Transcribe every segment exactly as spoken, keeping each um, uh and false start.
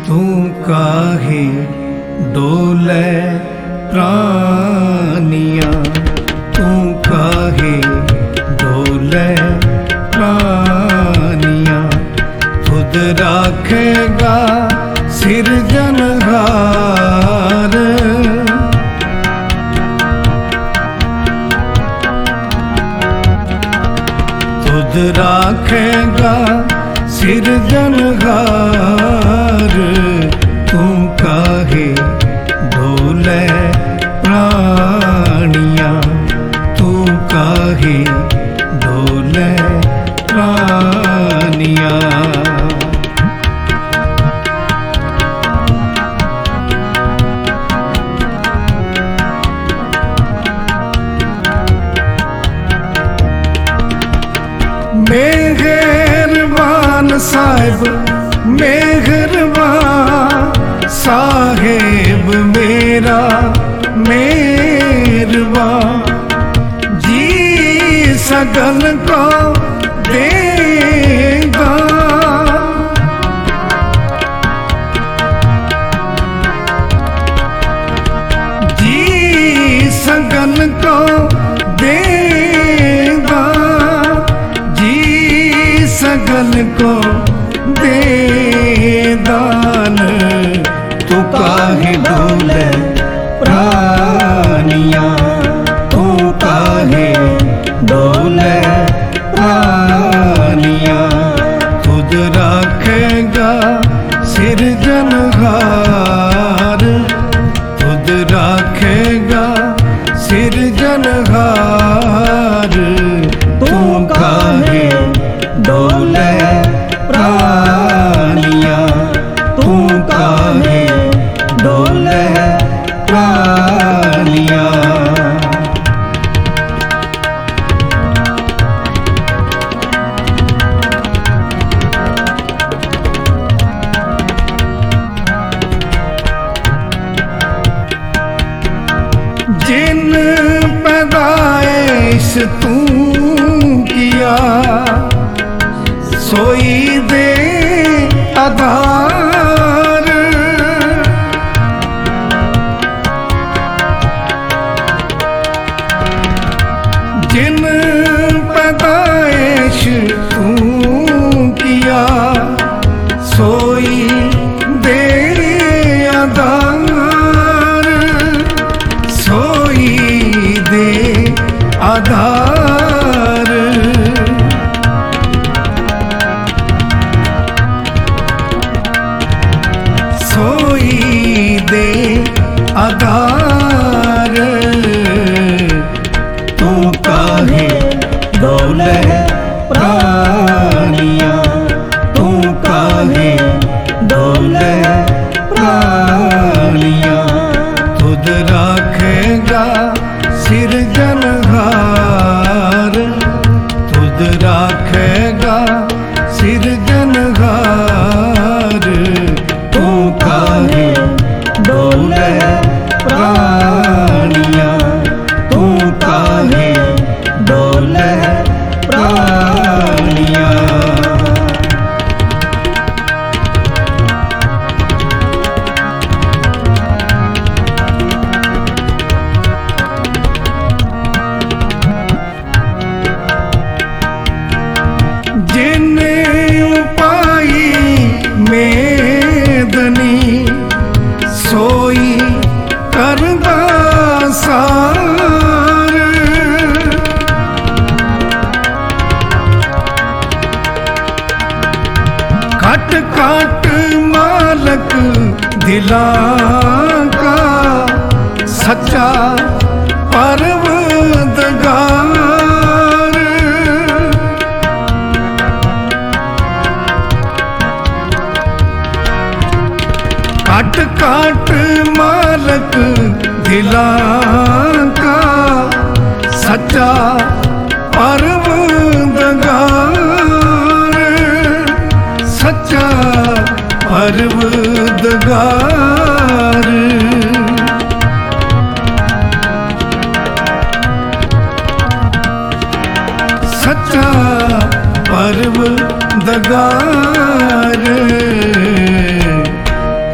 तू काहे डोले प्राणिया, तू काहे डोले प्राणिया। खुद राखेगा सिरजनहार, खुद राखेगा सिरजनहार। तू काहे डोले प्राणिया, तू काहे डोले प्राणिया। मेहरबान साहिब मेहरबान साहेब मेरा मेहरबान, जी सगल को देगा। जी सगल को देगा, सगल को दे दान। तू काहे डोले प्राणिया, तू काहे डोले प्राणिया। खुद राखेगा सिरजनहार, खुद राखेगा सिरजनहार। तू काहे डोले प्राणिया, तू काहे डोले प्राणिया। जिन पैदाइश तू किया, सोई दे आधार। जिन पैदाइश तू किया, सोई दे आधार, सोई दे आधार। सोई दे आधार। तू काहे डोले प्राणिया, तू काहे डोले प्राणिया। खुद राखेगा सिरजनहार, खुद राखेगा सिरजनहार। तू काहे डोले प्राणिया, तू काहे डोले प्राणिया। जिने उपाई मेदनी, सोई करदा सार। खट खट मालक दिलां का, सच्चा परवरदिगार। काट काट मालक दिलां का, सच्चा परवरदिगार, सच्चा परवरदिगार। सच्चा परवरदिगार।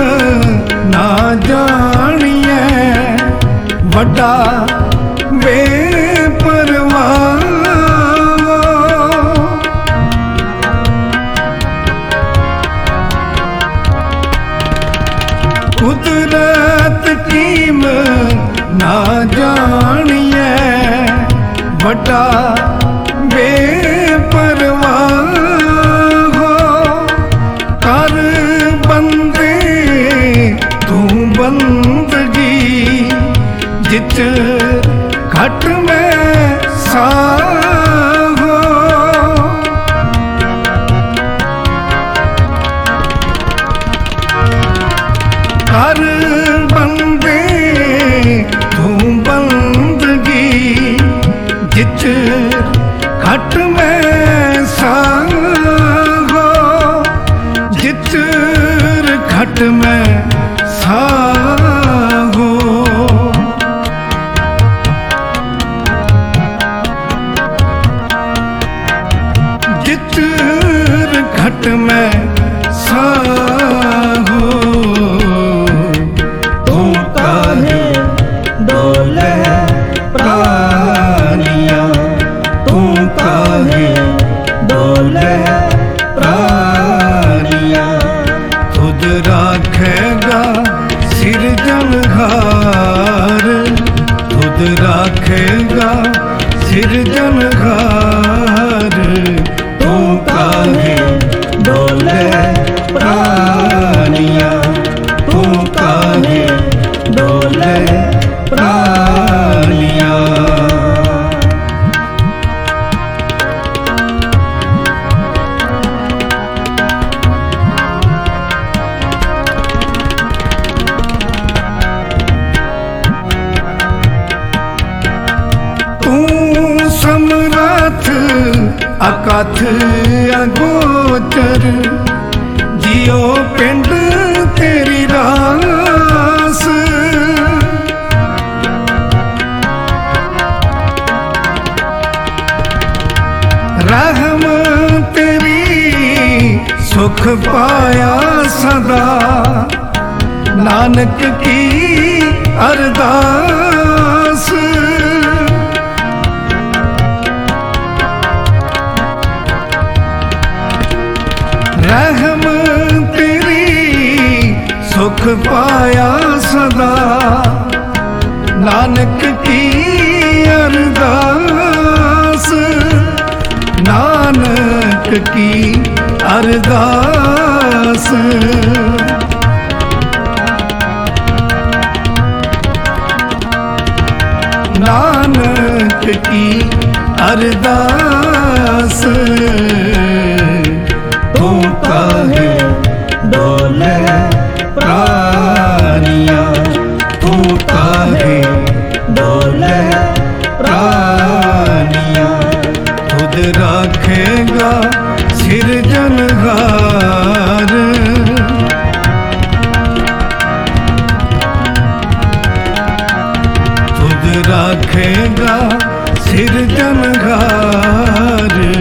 ना जानिए वड्डा बेपरवाह कुदरत कीम ना जानिए वड्डा बेपरवाह हो कर बंदे तू बंदगी जिच घट में सा हो कर बंदे तू बंदगी जिच घट में सा हो जिच घट में सा हो जिच घट में सा हो तू काहे डोले प्राणिया तू काहे डोले प्राणिया खुद राखेगा सिरजनहार खुद राखेगा सिरजनहार तू काहे डोले प्राणिया तू काहे डोले प्राणिया तू समरथ अकथ अगोचर जियो पिंड तेरी रास रहम तेरी सुख पाया सदा नानक की अरदास रहम तेरी सुख पाया सदा नानक की अरदास नानक की अरदास नानक की अरदास तू काहे डोले प्राणिया तू काहे डोले प्राणिया खुद राखेगा सिरजनहार खुद राखेगा सिरजनहार